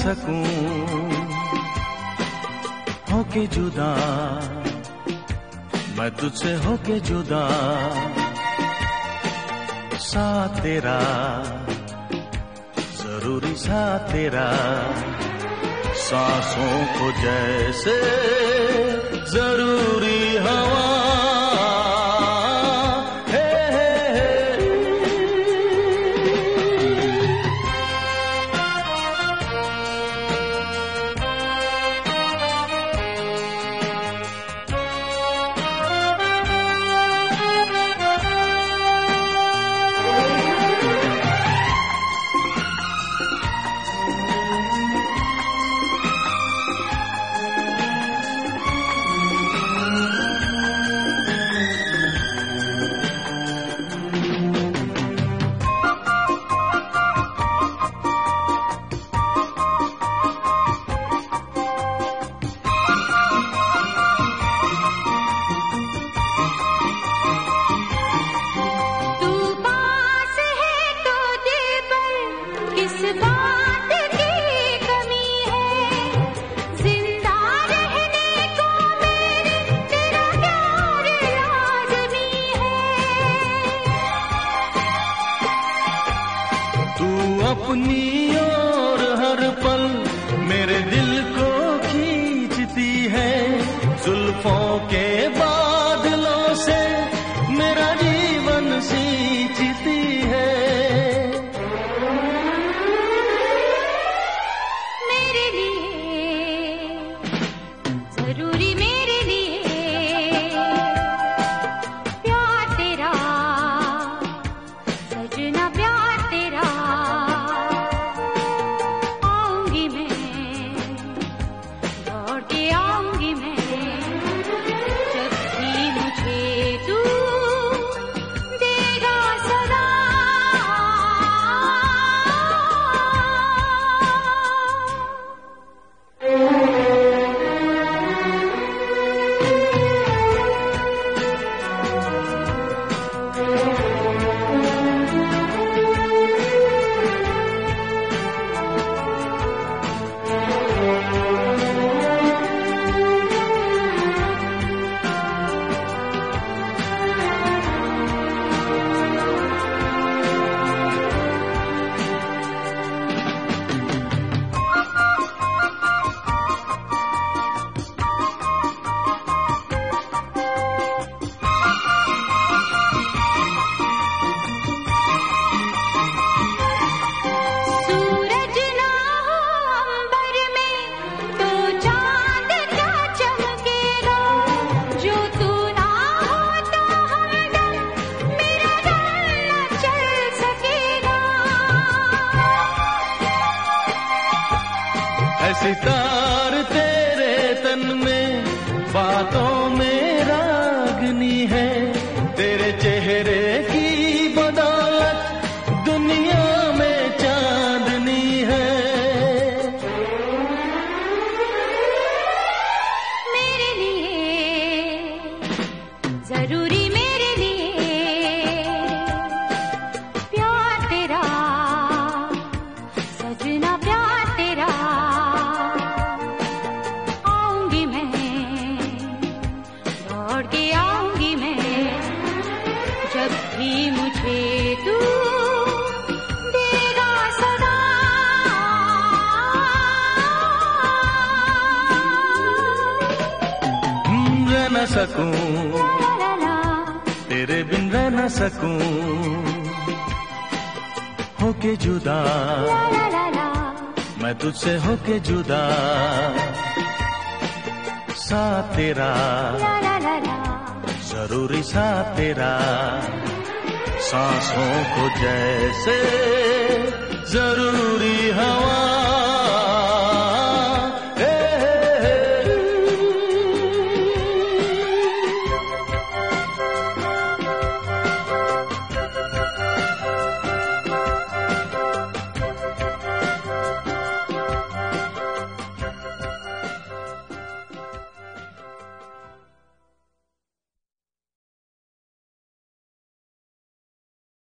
सकूं होके जुदा, मैं तुझसे होके जुदा। साथ तेरा जरूरी, साथ तेरा सांसों को जैसे जरूरी हवा। अपनी ओर हर पल मेरे दिल को खींचती है, जुल्फों के बादलों से मेरा जीवन सींचती है। मेरे लिए जरूरी, मेरे लिए प्यार तेरा सजना, प्यार तेरा। सितार तेरे तन में, बातों में रागनी है, तेरे चेहरे की बदौलत दुनिया में चांदनी है। मेरे लिए जरूरी, मेरे लिए प्यार तेरा सजना, प्यार तेरा। आऊंगी मैं जब भी मुझे तू देगा सदा। रह न सकूं तेरे बिन, रह न सकूं होके जुदा, मैं तुझसे होके जुदा। साथ तेरा जरूरी, साथ तेरा सांसों को जैसे जरूरी हवा।